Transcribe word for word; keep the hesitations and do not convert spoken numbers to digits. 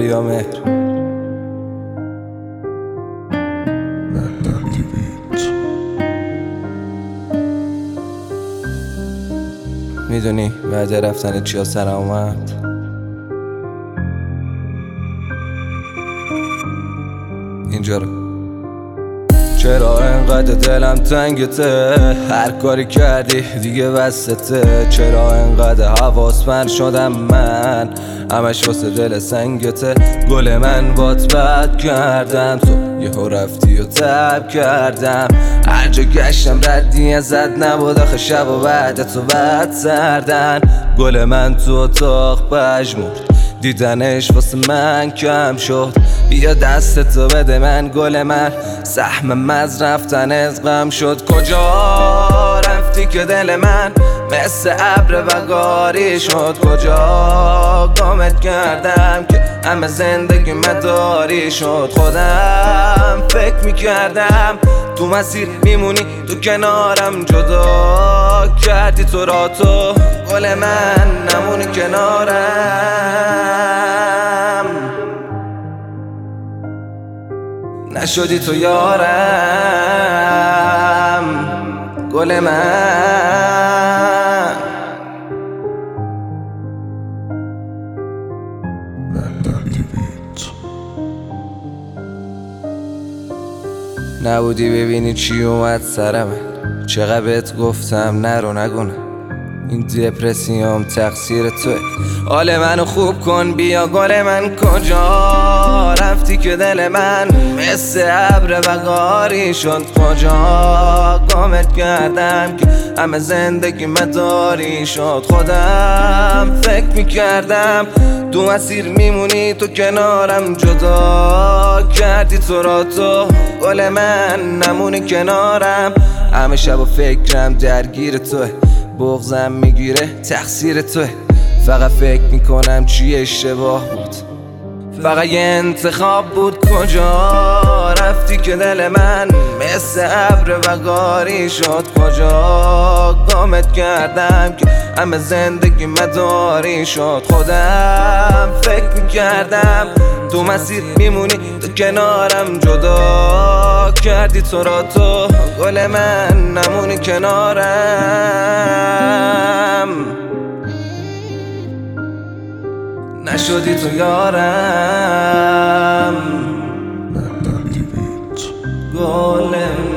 دریا مهر میدونی بعد رفتن چیا سرم اومد؟ اینجا رو چرا انقدر دلم تنگته؟ هر کاری کردی دیگه وسطه. چرا انقدر حواسمند شدم من؟ همش واسه دل سنگته. گل من بات بد کردم، تو یهو رفتی و تب کردم. هر جا گشتم ردی ازت نبود، آخه شب و بعد تو بد سردن. گل من تو اتاق پژمرد، دیدنش واسه من کم شد. بیا دستتو بده من گل من، سهم از رفتن از غم شد. کجا رفتی که دل من مثل ابر بگاری شد؟ کجا گمت کردم که همه زندگی مداری شد؟ خودم فکر میکردم تو مسیر میمونی، تو کنارم جدا کردی تو را. تو گل من نمونی کنارم، نشدی تو یارم. گل من نبودی ببینی چی اومد سر من. چقدر بهت گفتم نرو نگونه، این دپرسیوم تقصیر توه. حال منو خوب کن بیا گل من. کجا رفتی که دل من مثل ابر بگاری شد؟ کجا گمت کردم که همه زندگی مداری شد؟ خودم فکر میکردم تو مسیر میمونی، تو کنارم جدا کردی تو را. تو گل من نمونی کنارم، همه شب و فکرم درگیر توه. بغضم میگیره تقصیر توه. فقط فکر میکنم چی اشتباه بود، فقط یه انتخاب بود. کجا رفتی که دل من مثل ابر بگاری شد؟ کجا گمت کردم که همه زندگی مداری شد؟ خودم فکر میکردم تو مسیر میمونی، تو کنارم جدا کردی تو را. تو گل من نمونی کنارم، نشدی تو یارم. گل